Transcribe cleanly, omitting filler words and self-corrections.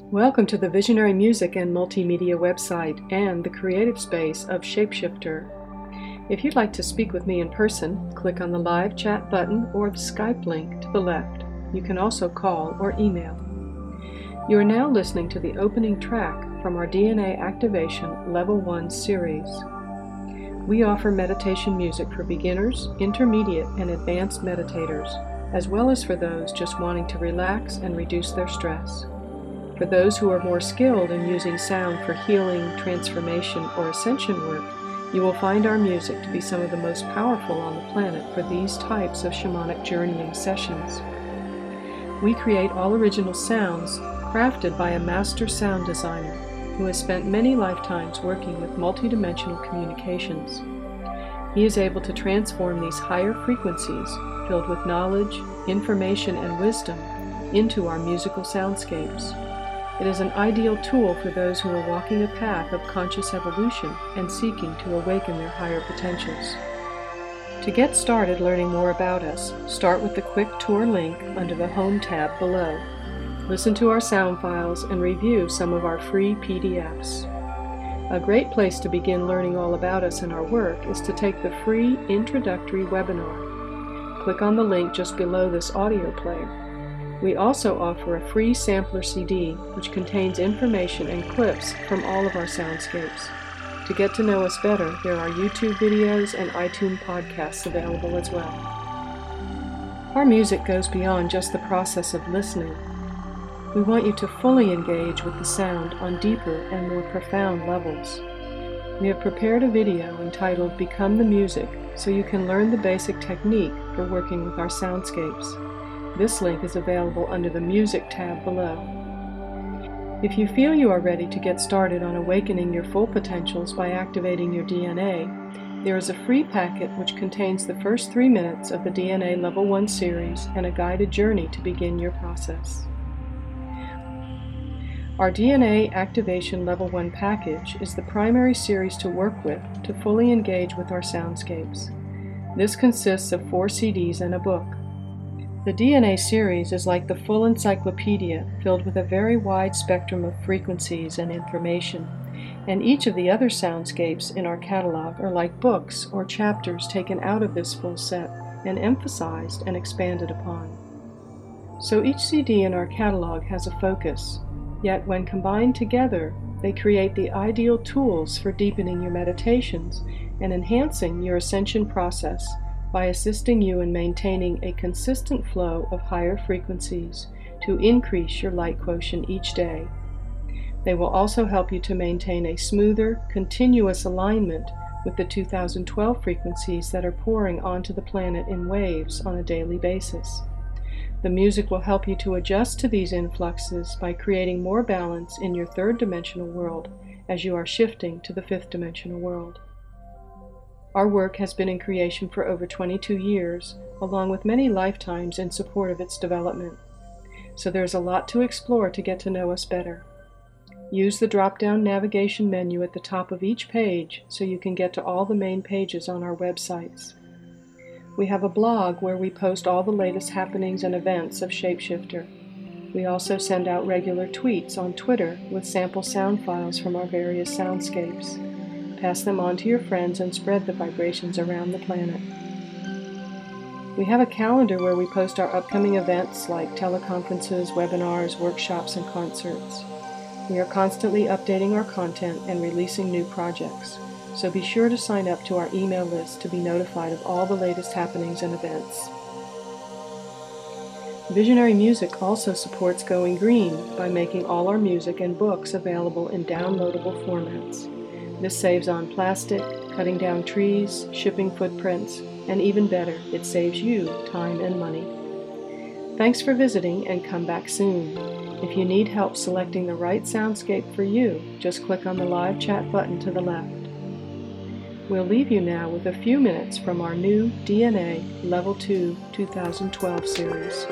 Welcome to the Visionary Music and Multimedia website and the creative space of Shapeshifter. If you'd like to speak with me in person, click on the live chat button or the Skype link to the left. You can also call or email. You are now listening to the opening track from our DNA Activation Level 1 series. We offer meditation music for beginners, intermediate, and advanced meditators, as well as for those just wanting to relax and reduce their stress. For those who are more skilled in using sound for healing, transformation, or ascension work, you will find our music to be some of the most powerful on the planet for these types of shamanic journeying sessions. We create all original sounds crafted by a master sound designer who has spent many lifetimes working with multidimensional communications. He is able to transform these higher frequencies, filled with knowledge, information, and wisdom, into our musical soundscapes. It is an ideal tool for those who are walking a path of conscious evolution and seeking to awaken their higher potentials. To get started learning more about us, start with the quick tour link under the Home tab below. Listen to our sound files and review some of our free PDFs. A great place to begin learning all about us and our work is to take the free introductory webinar. Click on the link just below this audio player. We also offer a free sampler CD, which contains information and clips from all of our soundscapes. To get to know us better, there are YouTube videos and iTunes podcasts available as well. Our music goes beyond just the process of listening. We want you to fully engage with the sound on deeper and more profound levels. We have prepared a video entitled Become the Music so you can learn the basic technique for working with our soundscapes. This link is available under the Music tab below. If you feel you are ready to get started on awakening your full potentials by activating your DNA, there is a free packet which contains the first 3 minutes of the DNA Level 1 series and a guided journey to begin your process. Our DNA Activation Level 1 package is the primary series to work with to fully engage with our soundscapes. This consists of 4 CDs and a book. The DNA series is like the full encyclopedia filled with a very wide spectrum of frequencies and information, and each of the other soundscapes in our catalog are like books or chapters taken out of this full set and emphasized and expanded upon. So each CD in our catalog has a focus, yet when combined together, they create the ideal tools for deepening your meditations and enhancing your ascension process by assisting you in maintaining a consistent flow of higher frequencies to increase your light quotient each day. They will also help you to maintain a smoother, continuous alignment with the 2012 frequencies that are pouring onto the planet in waves on a daily basis. The music will help you to adjust to these influxes by creating more balance in your third dimensional world as you are shifting to the fifth dimensional world. Our work has been in creation for over 22 years, along with many lifetimes in support of its development. So there's a lot to explore to get to know us better. Use the drop-down navigation menu at the top of each page so you can get to all the main pages on our websites. We have a blog where we post all the latest happenings and events of Shapeshifter. We also send out regular tweets on Twitter with sample sound files from our various soundscapes. Pass them on to your friends and spread the vibrations around the planet. We have a calendar where we post our upcoming events like teleconferences, webinars, workshops, and concerts. We are constantly updating our content and releasing new projects, so be sure to sign up to our email list to be notified of all the latest happenings and events. Visionary Music also supports Going Green by making all our music and books available in downloadable formats. This saves on plastic, cutting down trees, shipping footprints, and even better, it saves you time and money. Thanks for visiting and come back soon. If you need help selecting the right soundscape for you, just click on the live chat button to the left. We'll leave you now with a few minutes from our new DNA Level 2 2012 series.